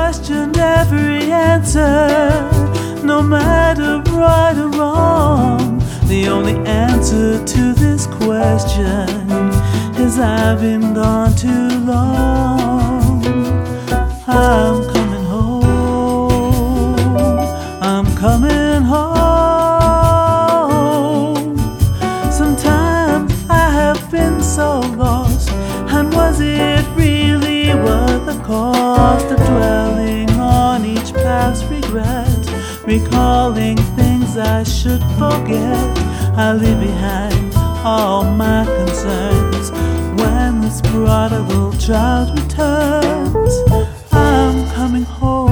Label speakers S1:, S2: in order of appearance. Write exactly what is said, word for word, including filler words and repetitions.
S1: questioned every answer, no matter right or wrong. The only answer to this question is I've been gone too long. I'm coming home, I'm coming home. Sometimes I have been so lost, and was it really worth the cost of dwelling on each past regret, recalling things I should forget? I leave behind all my concerns when this prodigal child returns. I'm coming home.